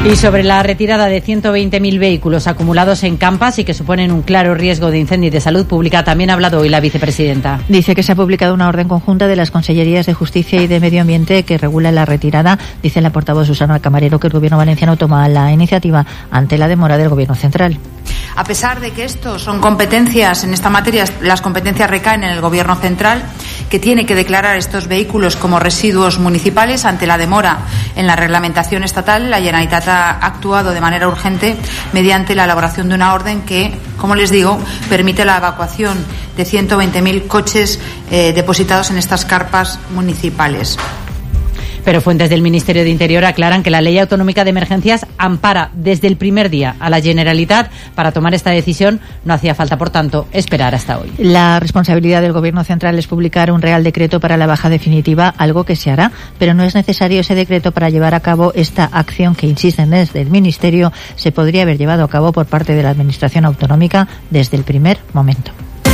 Y sobre la retirada de 120.000 vehículos acumulados en Campas y que suponen un claro riesgo de incendio y de salud pública, también ha hablado hoy la vicepresidenta. Dice que se ha publicado una orden conjunta de las Consellerías de Justicia y de Medio Ambiente que regula la retirada. Dice la portavoz Susana Camarero que el Gobierno valenciano toma la iniciativa ante la demora del Gobierno central. A pesar de que estos son competencias, en esta materia las competencias recaen en el Gobierno central, que tiene que declarar estos vehículos como residuos municipales. Ante la demora en la reglamentación estatal, la Generalitat ha actuado de manera urgente mediante la elaboración de una orden que, como les digo, permite la evacuación de 120.000 coches depositados en estas carpas municipales. Pero fuentes del Ministerio de Interior aclaran que la Ley Autonómica de Emergencias ampara desde el primer día a la Generalitat. Para tomar esta decisión no hacía falta, por tanto, esperar hasta hoy. La responsabilidad del Gobierno central es publicar un Real Decreto para la baja definitiva, algo que se hará, pero no es necesario ese decreto para llevar a cabo esta acción que, insisten desde el Ministerio, se podría haber llevado a cabo por parte de la Administración Autonómica desde el primer momento.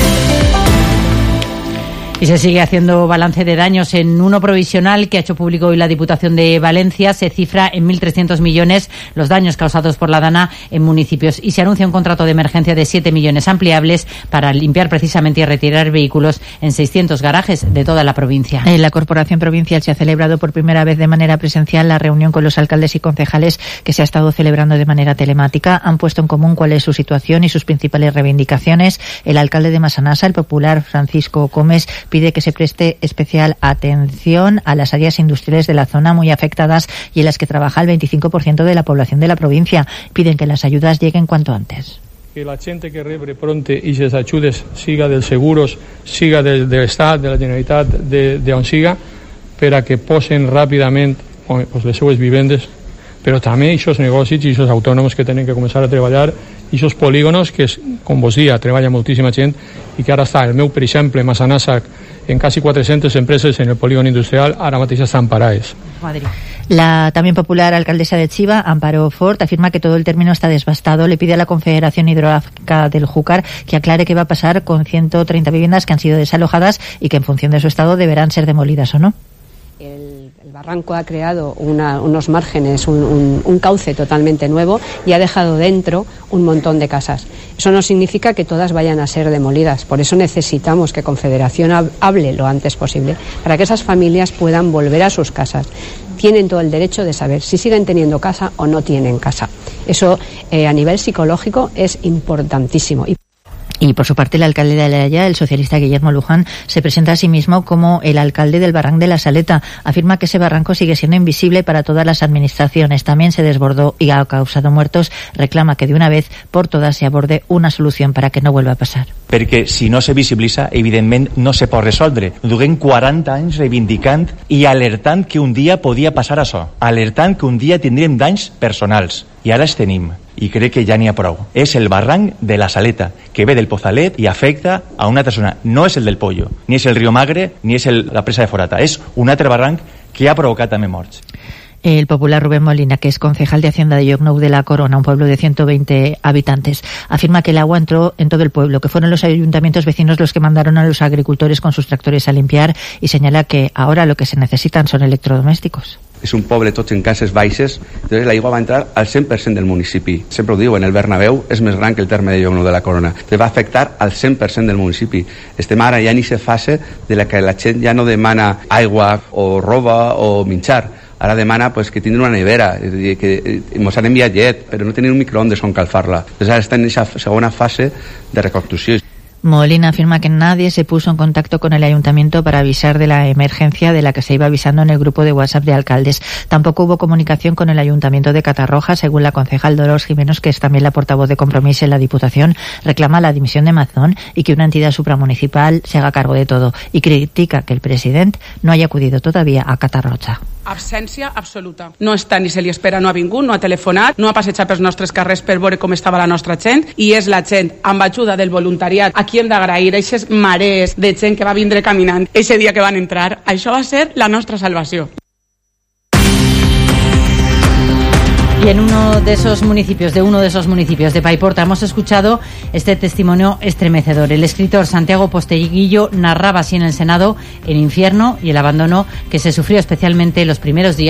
Y se sigue haciendo balance de daños. En uno provisional que ha hecho público hoy la Diputación de Valencia se cifra en 1.300 millones los daños causados por la Dana en municipios y se anuncia un contrato de emergencia de 7 millones ampliables para limpiar precisamente y retirar vehículos en 600 garajes de toda la provincia. En la Corporación Provincial se ha celebrado por primera vez de manera presencial la reunión con los alcaldes y concejales que se ha estado celebrando de manera telemática. Han puesto en común cuál es su situación y sus principales reivindicaciones. El alcalde de Massanassa, el popular Francisco Comes, pide que se preste especial atención a las áreas industriales de la zona muy afectadas y en las que trabaja el 25% de la población de la provincia. Piden que las ayudas lleguen cuanto antes. Que la gente que rebre pronte i les ajudes siga dels seguros, siga de l'Estat, de la Generalitat, d'on siga, per a que posen ràpidament les seues vivendes, però també aquests negocis i aquests autònoms que tenen que començar a treballar, i aquests polígonos que, com vos dia, treballa moltíssima gent i que ara està, el meu, per exemple, Massanassa, en quasi 400 empreses en el polígono industrial, ara mateix estan parades. La también popular alcaldesa de Chiva, Amparo Fort, afirma que todo el término está desbastado. Le pide a la Confederación Hidrográfica del Júcar que aclare qué va a pasar con 130 viviendas que han sido desalojadas y que en función de su estado deberán ser demolidas o no. El barranco ha creado unos márgenes, un cauce totalmente nuevo y ha dejado dentro un montón de casas. Eso no significa que todas vayan a ser demolidas. Por eso necesitamos que Confederación hable lo antes posible para que esas familias puedan volver a sus casas. Tienen todo el derecho de saber si siguen teniendo casa o no tienen casa. Eso a nivel psicológico es importantísimo. Y por su parte el alcalde de Alaya, el socialista Guillermo Luján, se presenta a sí mismo como el alcalde del Barranc de la Saleta. Afirma que ese barranco sigue siendo invisible para todas las administraciones. También se desbordó y ha causado muertos. Reclama que de una vez por todas se aborde una solución para que no vuelva a pasar. Perquè si no se visibilitza, evidentment no se pot resoldre. Duguem 40 anys reivindicant i alertant que un dia podia passar això. Alertant que un dia tindríem danys personals. I ara els tenim. I crec que ja n'hi ha prou. És el barranc de la Saleta, que ve del Pozalet i afecta a una altra zona. No és el del Pollo, ni és el Río Magre, ni és la presa de Forata. És un altre barranc que ha provocat també morts. El popular Rubén Molina, que es concejal de Hacienda de Llocnou de la Corona, un pueblo de 120 habitantes, afirma que el agua entró en todo el pueblo, que fueron los ayuntamientos vecinos los que mandaron a los agricultores con sus tractores a limpiar, y señala que ahora lo que se necesitan son electrodomésticos. És un poble tots en cases baixes, entonces l'aigua va entrar al 100% del municipi. Sempre ho diuen, el Bernabéu és més gran que el terme de Llocnou de la Corona. Entonces va afectar al 100% del municipi. Estem ara ja en aquesta fase de la que la gent ja no demana aigua o roba o menjar. Ara demana pues, que tindre una nevera, és a dir, que ens han enviat llet, però no tenen un microondes on calfar-la. Entonces ara està en aquesta segona fase de reconstrucció. Molina afirma que nadie se puso en contacto con el ayuntamiento para avisar de la emergencia de la que se iba avisando en el grupo de WhatsApp de alcaldes. Tampoco hubo comunicación con el ayuntamiento de Catarroja, según la concejal Dolors Jiménez, que es también la portavoz de Compromís en la Diputación. Reclama la dimisión de Mazón y que una entidad supramunicipal se haga cargo de todo, y critica que el presidente no haya acudido todavía a Catarroja. Absència absoluta. No està ni se li espera, no ha vingut, no ha telefonat, no ha passejat pels nostres carrers per veure com estava la nostra gent, i és la gent, amb ajuda del voluntariat, a qui hem d'agrair aquestes marees de gent que va vindre caminant ese dia que van entrar. Això va ser la nostra salvació. Y en uno de esos municipios de Paiporta hemos escuchado este testimonio estremecedor. El escritor Santiago Posteguillo narraba así en el Senado el infierno y el abandono que se sufrió especialmente los primeros días